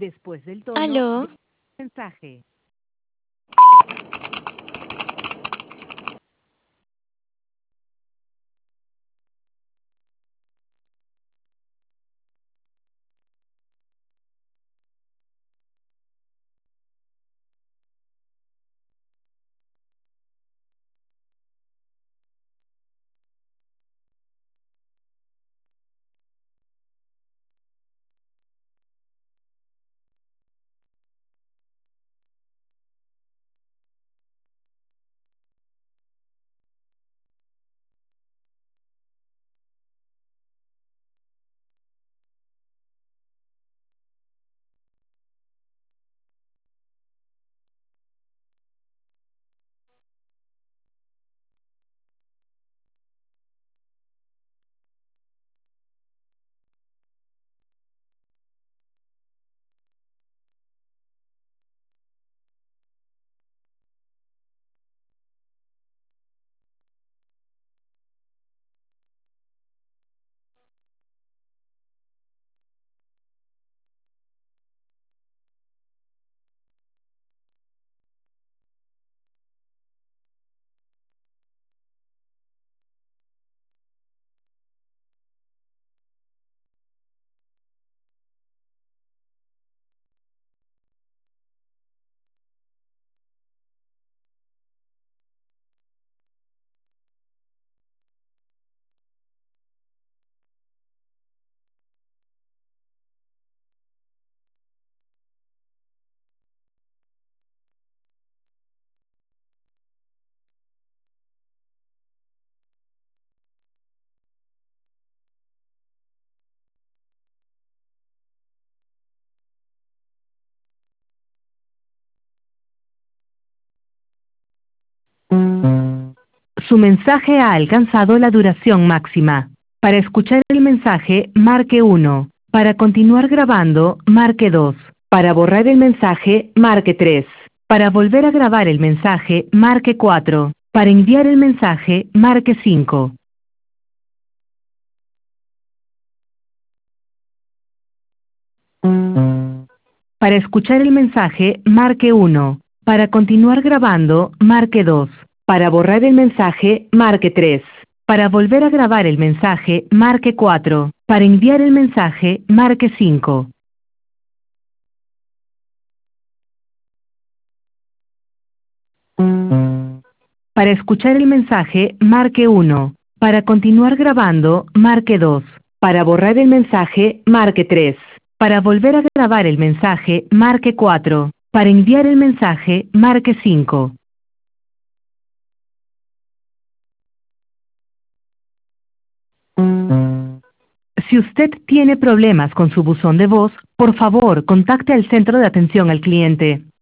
Después del tono, Aló, mensaje. Su mensaje ha alcanzado la duración máxima. Para escuchar el mensaje, marque 1. Para continuar grabando, marque 2. Para borrar el mensaje, marque 3. Para volver a grabar el mensaje, marque 4. Para enviar el mensaje, marque 5. Para escuchar el mensaje, marque 1. Para continuar grabando, marque 2. Para borrar el mensaje, marque 3. Para volver a grabar el mensaje, marque 4. Para enviar el mensaje, marque 5. Para escuchar el mensaje, marque 1. Para continuar grabando, marque 2. Para borrar el mensaje, marque 3. Para volver a grabar el mensaje, marque 4. Para enviar el mensaje, marque 5. Si usted tiene problemas con su buzón de voz, por favor, contacte al centro de atención al cliente.